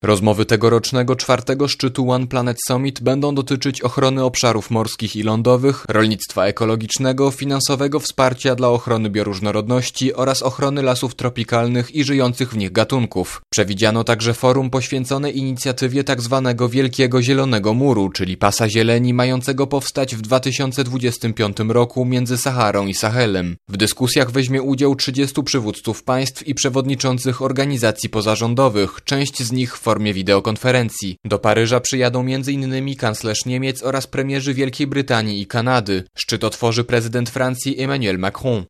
Rozmowy tegorocznego 4. szczytu One Planet Summit będą dotyczyć ochrony obszarów morskich i lądowych, rolnictwa ekologicznego, finansowego wsparcia dla ochrony bioróżnorodności oraz ochrony lasów tropikalnych i żyjących w nich gatunków. Przewidziano także forum poświęcone inicjatywie tzw. Wielkiego Zielonego Muru, czyli pasa zieleni mającego powstać w 2025 roku między Saharą i Sahelem. W dyskusjach weźmie udział 30 przywódców państw i przewodniczących organizacji pozarządowych, część z nich w formie wideokonferencji. Do Paryża przyjadą m.in. kanclerz Niemiec oraz premierzy Wielkiej Brytanii i Kanady. Szczyt otworzy prezydent Francji Emmanuel Macron.